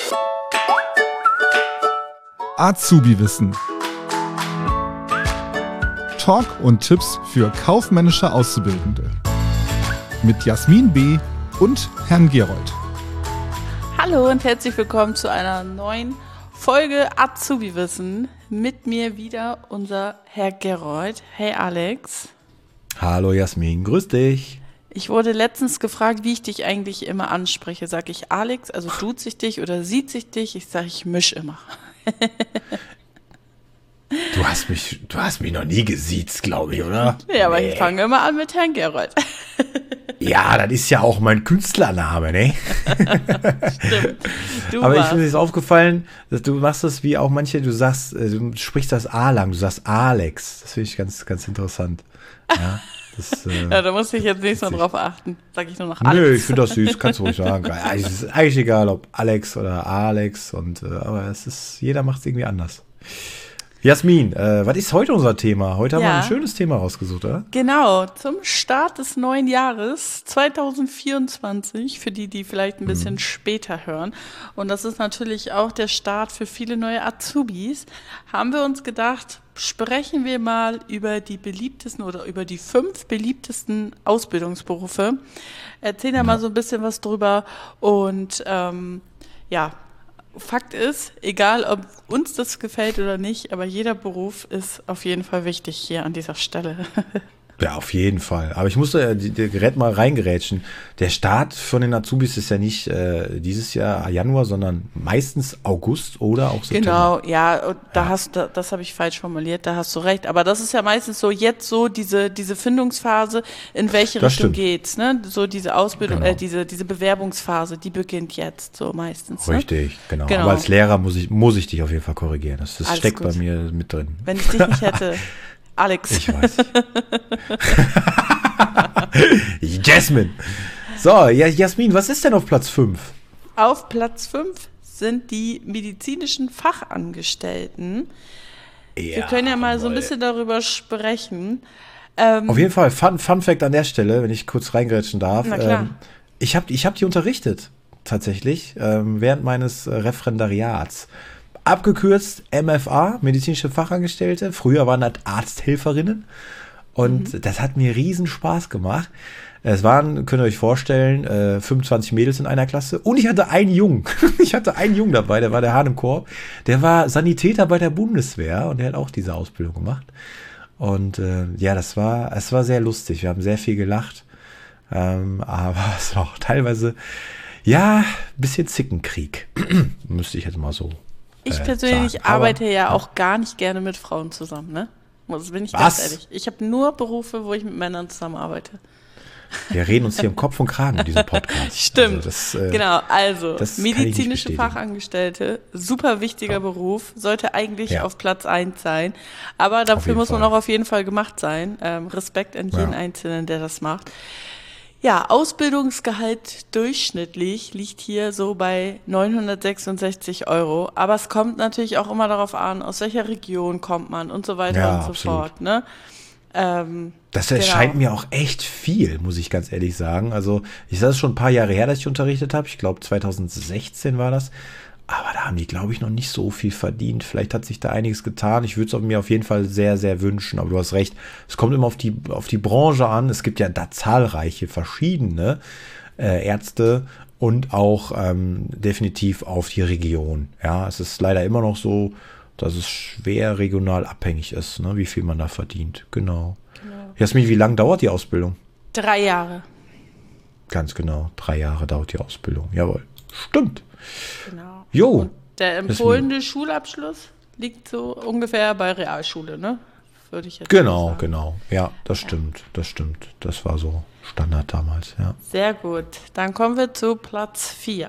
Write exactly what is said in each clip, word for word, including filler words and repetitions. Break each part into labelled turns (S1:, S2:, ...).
S1: Azubi-Wissen. Talk und Tipps für kaufmännische Auszubildende. Mit Jasmin B. und Herrn Gerold.
S2: Hallo und herzlich willkommen zu einer neuen Folge Azubi-Wissen. Mit mir wieder unser Herr Gerold. Hey Alex.
S3: Hallo Jasmin, grüß dich.
S2: Ich wurde letztens gefragt, wie ich dich eigentlich immer anspreche. Sag ich Alex, also duzt sich dich oder sieht sich dich? Ich sage, ich misch immer.
S3: Du hast mich, du hast mich noch nie gesiezt, glaube ich, oder?
S2: Ja, aber nee. Ich fange immer an mit Herrn Gerold.
S3: Ja, das ist ja auch mein Künstlername, ne?
S2: Stimmt. Du
S3: aber
S2: warst.
S3: ich finde es aufgefallen, dass du machst das wie auch manche, du sagst, du sprichst das A lang, du sagst Alex. Das finde ich ganz, ganz interessant. Ja, das, äh,
S2: ja, da muss ich jetzt nicht so drauf achten. Sag ich nur noch Alex.
S3: Nö, ich finde das süß, kannst du ruhig sagen. Es ist eigentlich egal, ob Alex oder Alex, und, äh, aber es ist, jeder macht es irgendwie anders. Jasmin, äh, was ist heute unser Thema? Heute haben
S2: ja.
S3: wir ein schönes Thema rausgesucht, oder?
S2: Genau, zum Start des neuen Jahres zwanzig vierundzwanzig, für die, die vielleicht ein bisschen mhm. später hören. Und das ist natürlich auch der Start für viele neue Azubis. Haben wir uns gedacht, sprechen wir mal über die beliebtesten oder über die fünf beliebtesten Ausbildungsberufe. Erzählen ja, ja mal so ein bisschen was drüber und ähm, ja, Fakt ist, egal ob uns das gefällt oder nicht, aber jeder Beruf ist auf jeden Fall wichtig hier an dieser Stelle.
S3: Ja, auf jeden Fall. Aber ich musste das Gerät mal reingerätschen. Der Start von den Azubis ist ja nicht äh, dieses Jahr Januar, sondern meistens August oder auch September.
S2: Genau, ja, da
S3: ja.
S2: hast da, das habe ich falsch formuliert, da hast du recht. Aber das ist ja meistens so jetzt so diese, diese Findungsphase, in welche
S3: das
S2: Richtung
S3: stimmt.
S2: geht's, ne? So diese Ausbildung,
S3: genau.
S2: äh, diese, diese Bewerbungsphase, die beginnt jetzt so meistens. Ne?
S3: Richtig, genau.
S2: genau.
S3: Aber als Lehrer muss ich, muss ich dich auf jeden Fall korrigieren. Das, das steckt
S2: gut.
S3: bei mir mit drin.
S2: Wenn ich dich nicht hätte, Alex.
S3: Ich weiß. Jasmin. So, ja, Jasmin, was ist denn auf Platz fünf?
S2: Auf Platz fünf sind die medizinischen Fachangestellten. Ja, wir können ja mal so ein bisschen darüber sprechen. Ähm,
S3: auf jeden Fall, Fun, Fun Fact an der Stelle, wenn ich kurz reingrätschen darf.
S2: Na klar.
S3: Ähm, ich habe ich hab die unterrichtet, tatsächlich, ähm, während meines äh, Referendariats. Abgekürzt M F A, medizinische Fachangestellte. Früher waren das Arzthelferinnen. Und mhm. das hat mir riesen Spaß gemacht. Es waren, könnt ihr euch vorstellen, äh, fünfundzwanzig Mädels in einer Klasse. Und ich hatte einen Jungen. Ich hatte einen Jungen dabei, der war der Hahn im Korb. Der war Sanitäter bei der Bundeswehr und der hat auch diese Ausbildung gemacht. Und äh, ja, das war, es war sehr lustig. Wir haben sehr viel gelacht. Ähm, aber es war auch teilweise, ja, ein bisschen Zickenkrieg. Müsste ich jetzt mal so
S2: Ich
S3: äh,
S2: persönlich
S3: sagen.
S2: arbeite
S3: aber,
S2: ja auch gar nicht gerne mit Frauen zusammen, ne? Das bin ich
S3: Was?
S2: ganz ehrlich. Ich habe nur Berufe, wo ich mit Männern zusammenarbeite.
S3: Wir reden uns hier um Kopf und Kragen in diesem Podcast.
S2: Stimmt,
S3: also das, äh,
S2: genau. Also,
S3: das
S2: medizinische Fachangestellte, super wichtiger ja. Beruf, sollte eigentlich ja. auf Platz eins sein. Aber dafür muss man Fall. auch auf jeden Fall gemacht sein. Ähm, Respekt an jeden ja. Einzelnen, der das macht. Ja, Ausbildungsgehalt durchschnittlich liegt hier so bei neunhundertsechsundsechzig Euro. Aber es kommt natürlich auch immer darauf an, aus welcher Region kommt man und so weiter
S3: ja,
S2: und so
S3: absolut.
S2: fort. Ne? Ähm,
S3: das erscheint genau. mir auch echt viel, muss ich ganz ehrlich sagen. Also ich sage es schon ein paar Jahre her, dass ich unterrichtet habe. Ich glaube zwanzig sechzehn war das. Aber da haben die, glaube ich, noch nicht so viel verdient. Vielleicht hat sich da einiges getan. Ich würde es mir auf jeden Fall sehr, sehr wünschen. Aber du hast recht, es kommt immer auf die, auf die Branche an. Es gibt ja da zahlreiche verschiedene äh, Ärzte und auch ähm, definitiv auf die Region. Ja, es ist leider immer noch so, dass es schwer regional abhängig ist, ne, wie viel man da verdient. Genau. genau. Jasmin, wie lange dauert die Ausbildung?
S2: Drei Jahre.
S3: Ganz genau, drei Jahre dauert die Ausbildung. Jawohl, stimmt.
S2: Genau.
S3: Jo.
S2: Und der empfohlene Schulabschluss liegt so ungefähr bei Realschule, ne? Würde ich jetzt
S3: Genau,
S2: sagen.
S3: genau. Ja, das ja. stimmt, das stimmt. Das war so Standard damals, ja.
S2: Sehr gut. Dann kommen wir zu Platz vier.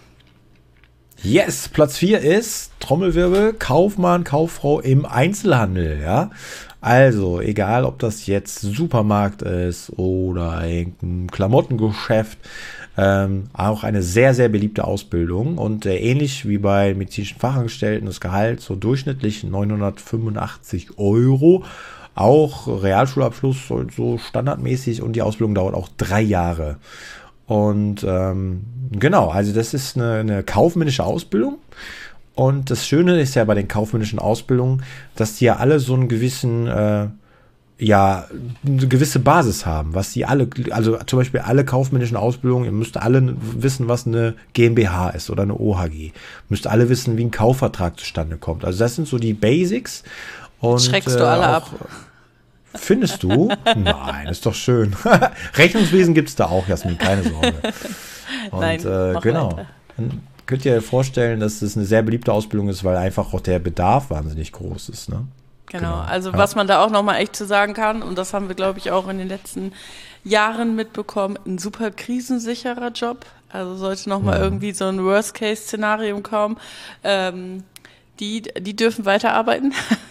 S3: Yes, Platz vier ist, Trommelwirbel, Kaufmann, Kauffrau im Einzelhandel, ja. Also, egal ob das jetzt Supermarkt ist oder ein Klamottengeschäft, ähm, auch eine sehr, sehr beliebte Ausbildung und äh, ähnlich wie bei medizinischen Fachangestellten das Gehalt so durchschnittlich neunhundertfünfundachtzig Euro, auch Realschulabschluss so standardmäßig und die Ausbildung dauert auch drei Jahre. Und ähm, genau, also das ist eine, eine kaufmännische Ausbildung. Und das Schöne ist ja bei den kaufmännischen Ausbildungen, dass die ja alle so einen gewissen, äh, ja, eine gewisse Basis haben, was die alle, also zum Beispiel alle kaufmännischen Ausbildungen, ihr müsst alle wissen, was eine GmbH ist oder eine O H G. Müsst alle wissen, wie ein Kaufvertrag zustande kommt. Also das sind so die Basics. Und,
S2: schreckst du alle
S3: äh, auch,
S2: ab?
S3: Findest du? Nein, ist doch schön. Rechnungswesen gibt es da auch, Jasmin, keine Sorge. Und
S2: Nein,
S3: äh, genau.
S2: weiter.
S3: Dann könnt ihr euch vorstellen, dass es eine sehr beliebte Ausbildung ist, weil einfach auch der Bedarf wahnsinnig groß ist. Ne?
S2: Genau,
S3: Genau,
S2: also
S3: ja.
S2: was man da auch nochmal echt zu sagen kann, und das haben wir, glaube ich, auch in den letzten Jahren mitbekommen, ein super krisensicherer Job. Also sollte nochmal
S3: Ja.
S2: irgendwie so ein Worst-Case-Szenario kommen. Ähm, die, die dürfen weiterarbeiten.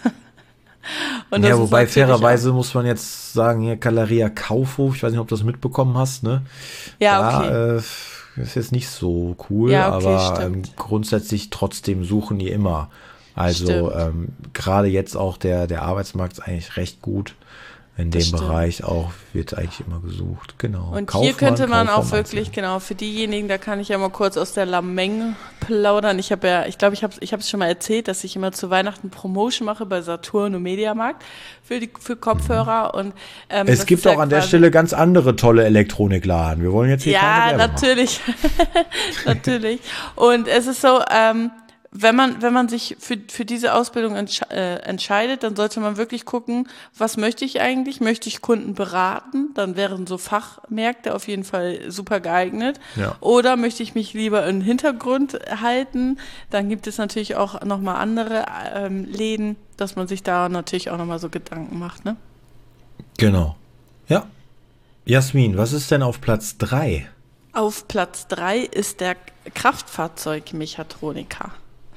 S2: Und das
S3: Ja,
S2: ist
S3: wobei
S2: natürlich
S3: fairerweise muss man jetzt sagen, hier Galeria Kaufhof, ich weiß nicht, ob du das mitbekommen hast, ne?
S2: Ja, okay.
S3: Da, äh, ist jetzt nicht so cool,
S2: Ja, okay,
S3: aber ähm,
S2: stimmt.
S3: grundsätzlich trotzdem suchen die immer. Also
S2: Stimmt.
S3: ähm, gerade jetzt auch der, der Arbeitsmarkt ist eigentlich recht gut. In dem
S2: Das stimmt.
S3: Bereich auch wird eigentlich immer gesucht, genau.
S2: Und
S3: Kaufmann,
S2: hier könnte man
S3: Kaufmann,
S2: auch wirklich, genau, für diejenigen, da kann ich ja mal kurz aus der Lameng plaudern. Ich habe ja, ich glaube, ich habe ich es schon mal erzählt, dass ich immer zu Weihnachten Promotion mache bei Saturn und Mediamarkt für die für Kopfhörer. Und ähm,
S3: Es
S2: das
S3: gibt
S2: ist ja
S3: auch an der
S2: quasi-
S3: Stelle ganz andere tolle Elektronikladen. Wir wollen jetzt hier
S2: Ja,
S3: keine Werbung
S2: natürlich. Natürlich. Und es ist so, ähm, wenn man, wenn man sich für, für diese Ausbildung entsche äh, entscheidet, dann sollte man wirklich gucken, was möchte ich eigentlich? Möchte ich Kunden beraten? Dann wären so Fachmärkte auf jeden Fall super geeignet.
S3: Ja.
S2: Oder möchte ich mich lieber im Hintergrund halten? Dann gibt es natürlich auch nochmal andere ähm, Läden, dass man sich da natürlich auch nochmal so Gedanken macht, ne?
S3: Genau. Ja. Jasmin, was ist denn auf Platz drei?
S2: Auf Platz drei ist der Kraftfahrzeugmechatroniker.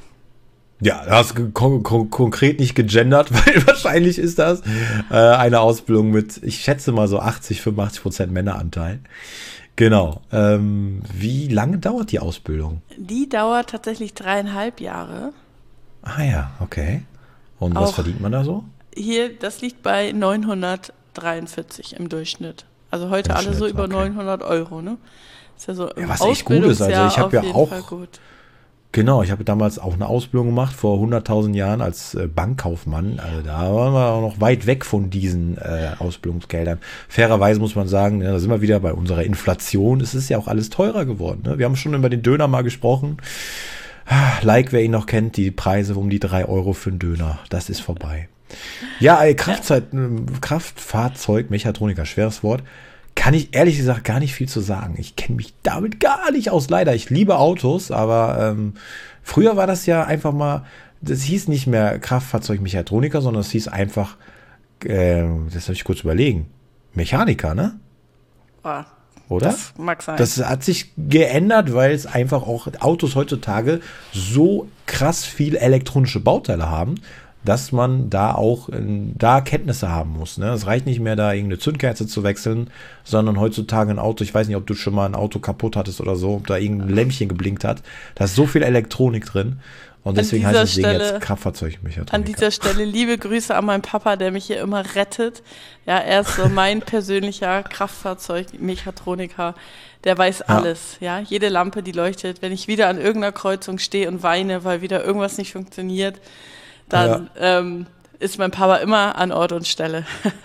S3: Ja, du hast kon kon konkret nicht gegendert, weil wahrscheinlich ist das äh, eine Ausbildung mit, ich schätze mal so achtzig, fünfundachtzig Prozent Männeranteil. Genau. Ähm, wie lange dauert die Ausbildung?
S2: Die dauert tatsächlich dreieinhalb Jahre.
S3: Ah ja, okay. Und was
S2: Auch-
S3: verdient man da so?
S2: Hier, das liegt bei neunhundertdreiundvierzig im Durchschnitt. Also heute
S3: Im
S2: alle so
S3: Schnitt,
S2: über
S3: okay.
S2: neunhundert Euro, ne? Ist ja so im
S3: was echt gut ist. Also
S2: Ausbildungsjahr
S3: ich hab
S2: auf
S3: ja
S2: jeden
S3: auch-
S2: Fall gut.
S3: Genau, ich habe damals auch eine Ausbildung gemacht vor hunderttausend Jahren als äh, Bankkaufmann. Also da waren wir auch noch weit weg von diesen äh, Ausbildungsgeldern. Fairerweise muss man sagen, ja, da sind wir wieder bei unserer Inflation. Es ist ja auch alles teurer geworden. Ne? Wir haben schon über den Döner mal gesprochen. Ah, Like, wer ihn noch kennt, die Preise um die drei Euro für einen Döner. Das ist vorbei. Ja, äh, Kraftzeit, äh, Kraftfahrzeug, Mechatroniker, schweres Wort. Kann ich ehrlich gesagt gar nicht viel zu sagen. Ich kenne mich damit gar nicht aus, leider. Ich liebe Autos, aber ähm, früher war das ja einfach mal, das hieß nicht mehr Kraftfahrzeugmechatroniker, sondern es hieß einfach, äh, das soll ich kurz überlegen, Mechaniker, ne?
S2: Ah,
S3: Oder?
S2: das mag sein.
S3: Das hat sich geändert, weil es einfach auch Autos heutzutage so krass viel elektronische Bauteile haben, dass man da auch äh, da Kenntnisse haben muss. Ne? Es reicht nicht mehr, da irgendeine Zündkerze zu wechseln, sondern heutzutage ein Auto, ich weiß nicht, ob du schon mal ein Auto kaputt hattest oder so, ob da irgendein Lämpchen geblinkt hat. Da ist so viel Elektronik drin. Und deswegen heißt
S2: dieser
S3: das Ding
S2: Stelle-
S3: jetzt Kraftfahrzeugmechatroniker.
S2: An dieser Stelle liebe Grüße an meinen Papa, der mich hier immer rettet. Ja, er ist so mein persönlicher Kraftfahrzeugmechatroniker. Der weiß alles. Ja, jede Lampe, die leuchtet. Wenn ich wieder an irgendeiner Kreuzung stehe und weine, weil wieder irgendwas nicht funktioniert, dann ähm, ist mein Papa immer an Ort und Stelle.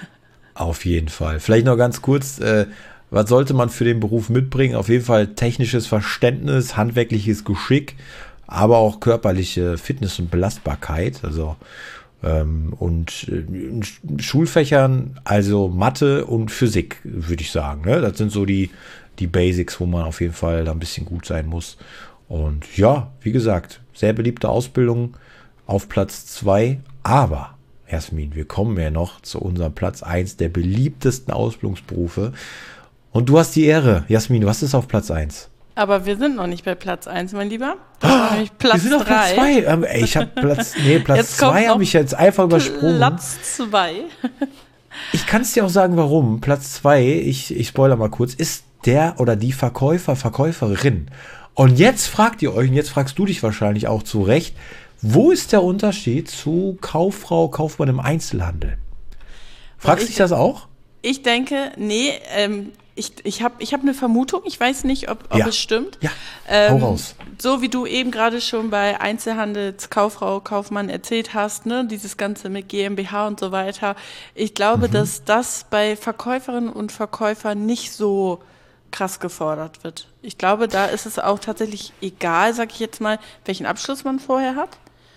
S3: Auf jeden Fall. Vielleicht noch ganz kurz, äh, was sollte man für den Beruf mitbringen? Auf jeden Fall technisches Verständnis, handwerkliches Geschick, aber auch körperliche Fitness und Belastbarkeit. Also ähm, und äh, in Sch- Schulfächern, also Mathe und Physik, würde ich sagen. Ne? Das sind so die, die Basics, wo man auf jeden Fall da ein bisschen gut sein muss. Und ja, wie gesagt, sehr beliebte Ausbildung auf Platz zwei, aber Jasmin, wir kommen ja noch zu unserem Platz eins der beliebtesten Ausbildungsberufe. Und du hast die Ehre. Jasmin, was ist auf Platz eins?
S2: Aber wir sind noch nicht bei Platz eins, mein Lieber. Das war nämlich Platz
S3: wir sind auf Platz
S2: drei.
S3: zwei. Ähm, ey, ich habe Platz, nee, Platz
S2: Jetzt kommt
S3: zwei
S2: noch
S3: habe ich jetzt einfach übersprungen.
S2: Platz zwei.
S3: Ich kann es dir auch sagen, warum. Platz zwei, ich, ich spoilere mal kurz, ist der oder die Verkäufer, Verkäuferin. Und jetzt fragt ihr euch, und jetzt fragst du dich wahrscheinlich auch zu Recht, wo ist der Unterschied zu Kauffrau, Kaufmann im Einzelhandel? Fragst du
S2: ich-
S3: dich das auch?
S2: Ich denke, nee, ähm, Ich, ich habe ich hab eine Vermutung, ich weiß nicht, ob, ob
S3: Ja.
S2: es stimmt.
S3: Ja,
S2: ähm,
S3: hau raus.
S2: So wie du eben gerade schon bei Einzelhandelskauffrau, Kaufmann erzählt hast, ne, dieses Ganze mit GmbH und so weiter. Ich glaube,
S3: Mhm.
S2: dass das bei Verkäuferinnen und Verkäufern nicht so krass gefordert wird. Ich glaube, da ist es auch tatsächlich egal, sag ich jetzt mal, welchen Abschluss man vorher hat.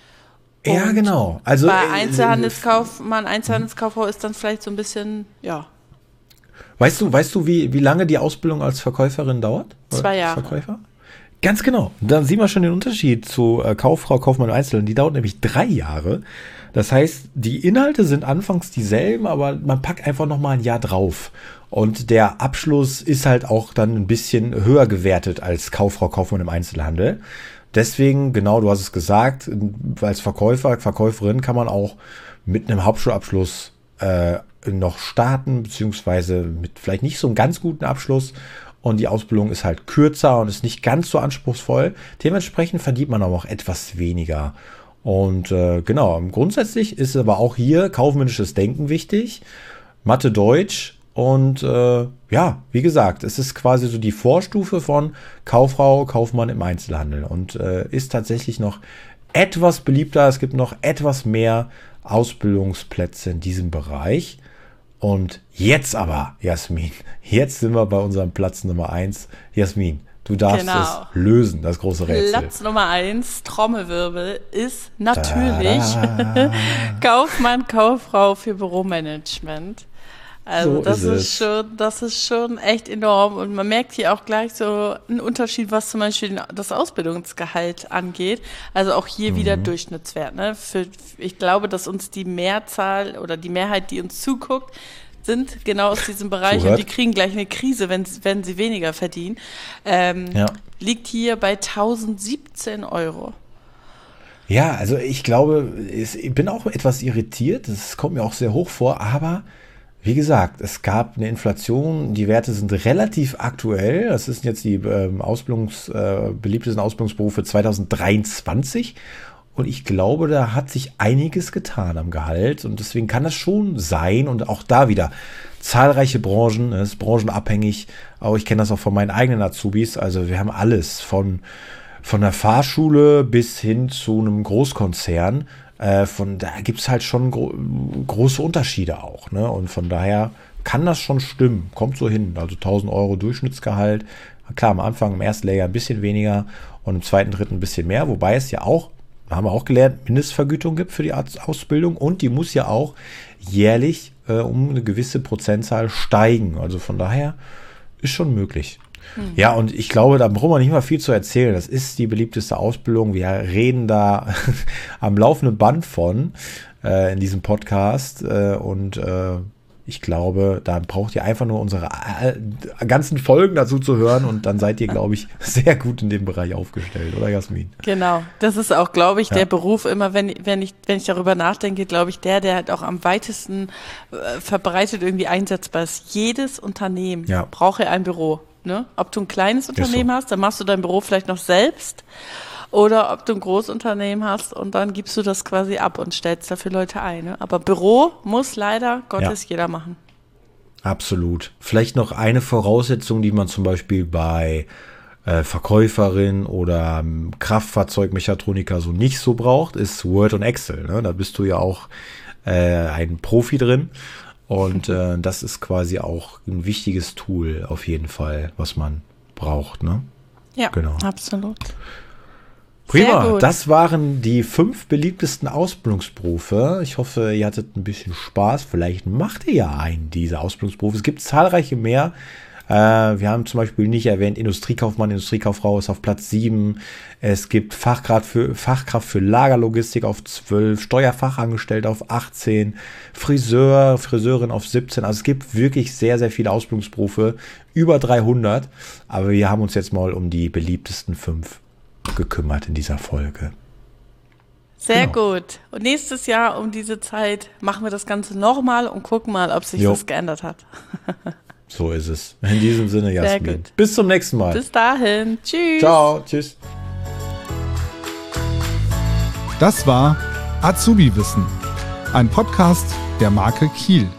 S3: Ja,
S2: Und
S3: genau. Also,
S2: bei
S3: äh,
S2: Einzelhandelskaufmann, Einzelhandelskauffrau ist dann vielleicht so ein bisschen, ja,
S3: Weißt du, weißt du, wie, wie lange die Ausbildung als Verkäuferin dauert? Oder
S2: Zwei Jahre.
S3: Verkäufer? Ganz genau. Da sieht man schon den Unterschied zu äh, Kauffrau, Kaufmann im Einzelnen. Die dauert nämlich drei Jahre. Das heißt, die Inhalte sind anfangs dieselben, aber man packt einfach noch mal ein Jahr drauf. Und der Abschluss ist halt auch dann ein bisschen höher gewertet als Kauffrau, Kaufmann im Einzelhandel. Deswegen, genau, du hast es gesagt, als Verkäufer, Verkäuferin kann man auch mit einem Hauptschulabschluss äh, noch starten, beziehungsweise mit vielleicht nicht so einem ganz guten Abschluss. Und die Ausbildung ist halt kürzer und ist nicht ganz so anspruchsvoll. Dementsprechend verdient man aber auch etwas weniger. Und äh, genau, grundsätzlich ist aber auch hier kaufmännisches Denken wichtig. Mathe, Deutsch und äh, ja, wie gesagt, es ist quasi so die Vorstufe von Kauffrau, Kaufmann im Einzelhandel und äh, ist tatsächlich noch etwas beliebter. Es gibt noch etwas mehr Ausbildungsplätze in diesem Bereich. Und jetzt aber, Jasmin, jetzt sind wir bei unserem Platz Nummer eins. Jasmin, du darfst
S2: Genau.
S3: es lösen, das große Rätsel.
S2: Platz Nummer eins, Trommelwirbel, ist natürlich
S3: Da-da.
S2: Kaufmann, Kauffrau für Büromanagement. Also
S3: So
S2: das
S3: ist
S2: ist,
S3: es.
S2: schon, das ist schon echt enorm und man merkt hier auch gleich so einen Unterschied, was zum Beispiel das Ausbildungsgehalt angeht. Also auch hier
S3: Mhm.
S2: wieder Durchschnittswert. Ne? Für, ich glaube, dass uns die Mehrzahl oder die Mehrheit, die uns zuguckt, sind genau aus diesem Bereich
S3: Zuhört.
S2: und die kriegen gleich eine Krise, wenn, wenn sie weniger verdienen. Ähm,
S3: Ja.
S2: Liegt hier bei tausendsiebzehn Euro.
S3: Ja, also ich glaube, es- ich bin auch etwas irritiert. Das kommt mir auch sehr hoch vor, aber wie gesagt, es gab eine Inflation. Die Werte sind relativ aktuell. Das sind jetzt die ähm, Ausbildungs, äh, beliebtesten Ausbildungsberufe zwanzig dreiundzwanzig. Und ich glaube, da hat sich einiges getan am Gehalt. Und deswegen kann das schon sein. Und auch da wieder zahlreiche Branchen, es ist branchenabhängig. Auch ich kenne das auch von meinen eigenen Azubis. Also wir haben alles von Von der Fahrschule bis hin zu einem Großkonzern. Äh, von da gibt es halt schon gro große Unterschiede auch. Ne? Und von daher kann das schon stimmen. Kommt so hin. Also tausend Euro Durchschnittsgehalt. Klar, am Anfang im ersten Lehrjahr ein bisschen weniger und im zweiten, dritten ein bisschen mehr. Wobei es ja auch, haben wir auch gelernt, Mindestvergütung gibt für die Ausbildung. Und die muss ja auch jährlich äh, um eine gewisse Prozentzahl steigen. Also von daher ist schon möglich. Ja, und ich glaube, da brauchen wir nicht mal viel zu erzählen. Das ist die beliebteste Ausbildung. Wir reden da am laufenden Band von äh, in diesem Podcast. Äh, und äh, ich glaube, da braucht ihr einfach nur unsere äh, ganzen Folgen dazu zu hören. Und dann seid ihr, glaube ich, sehr gut in dem Bereich aufgestellt, oder Jasmin?
S2: Genau, das ist auch, glaube ich,
S3: Ja.
S2: der Beruf immer, wenn, wenn, ich, wenn ich darüber nachdenke, glaube ich, der, der halt auch am weitesten äh, verbreitet irgendwie einsetzbar ist. Jedes Unternehmen
S3: Ja.
S2: braucht ja ein Büro. Ne? Ob du ein kleines
S3: so.
S2: Unternehmen hast, dann machst du dein Büro vielleicht noch selbst. Oder ob du ein Großunternehmen hast und dann gibst du das quasi ab und stellst dafür Leute ein. Ne? Aber Büro muss leider Gottes
S3: Ja.
S2: jeder machen.
S3: Absolut. Vielleicht noch eine Voraussetzung, die man zum Beispiel bei äh, Verkäuferin oder ähm, Kraftfahrzeugmechatroniker so nicht so braucht, ist Word und Excel. Ne? Da bist du ja auch äh, ein Profi drin. Und äh, das ist quasi auch ein wichtiges Tool auf jeden Fall, was man braucht. Ne?
S2: Ja,
S3: Genau.
S2: absolut.
S3: Prima,
S2: Sehr gut.
S3: das waren die fünf beliebtesten Ausbildungsberufe. Ich hoffe, ihr hattet ein bisschen Spaß. Vielleicht macht ihr ja einen dieser Ausbildungsberufe. Es gibt zahlreiche mehr. Äh, wir haben zum Beispiel nicht erwähnt, Industriekaufmann, Industriekauffrau ist auf Platz sieben. Es gibt Fachkraft für, Fachkraft für Lagerlogistik auf zwölf, Steuerfachangestellte auf achtzehn, Friseur, Friseurin auf siebzehn. Also es gibt wirklich sehr, sehr viele Ausbildungsberufe, über dreihundert. Aber wir haben uns jetzt mal um die beliebtesten fünf gekümmert in dieser Folge.
S2: Sehr
S3: Genau.
S2: gut. Und nächstes Jahr um diese Zeit machen wir das Ganze nochmal und gucken mal, ob sich
S3: Jo.
S2: was geändert hat.
S3: So ist es. In diesem Sinne, Jasmin.
S2: gut.
S3: Bis zum nächsten Mal.
S2: Bis dahin. Tschüss.
S3: Ciao. Tschüss.
S1: Das war Azubi Wissen, ein Podcast der Marke Kiel.